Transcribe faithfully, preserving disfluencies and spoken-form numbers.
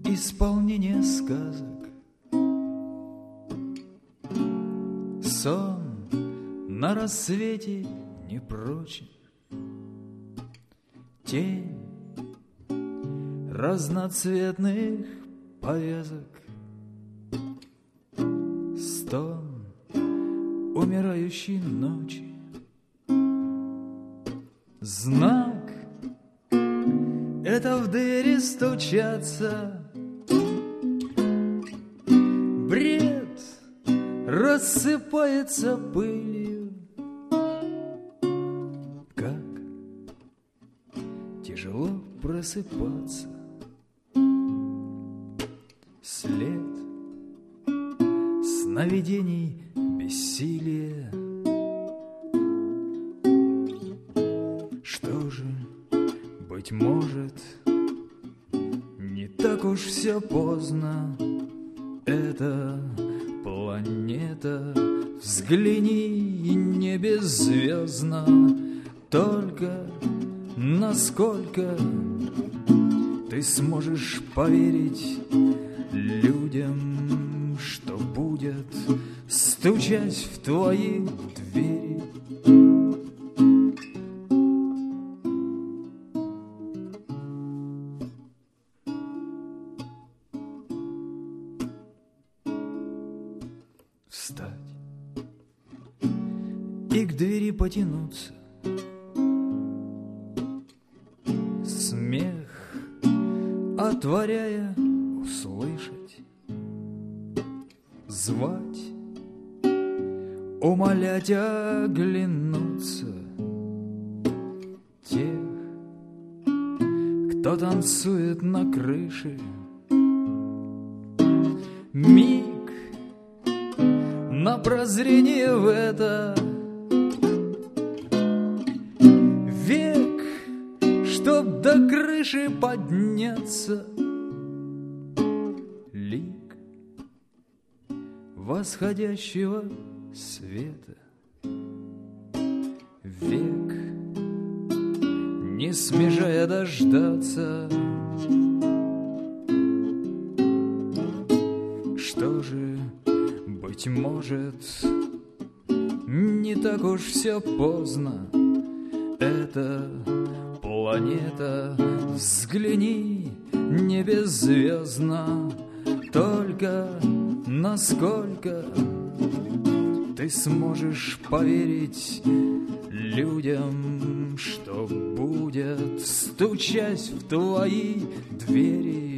исполнение сказок. Сон на рассвете не прочен, тень разноцветных повязок, стон умирающей ночи. Знак — это в двери стучаться, бред рассыпается пылью. Как тяжело просыпаться, след сновидений бессилия. Что же, быть может, не так уж все поздно. Это планета, взгляни, не беззвездно. Только насколько ты сможешь поверить людям, что будет стучать в твои двери. Встать и к двери потянуться. Смех отворяя услышать, звать, умолять оглянуться тех, кто танцует на крыше. Миг на прозрение в это, век, чтоб до крыши подняться. Лик восходящего света, век, не смежая дождаться. Что же, быть может, не так уж все поздно. Это планета, взгляни, не беззвездно. Только насколько ты сможешь поверить людям, что будет стучать в твои двери.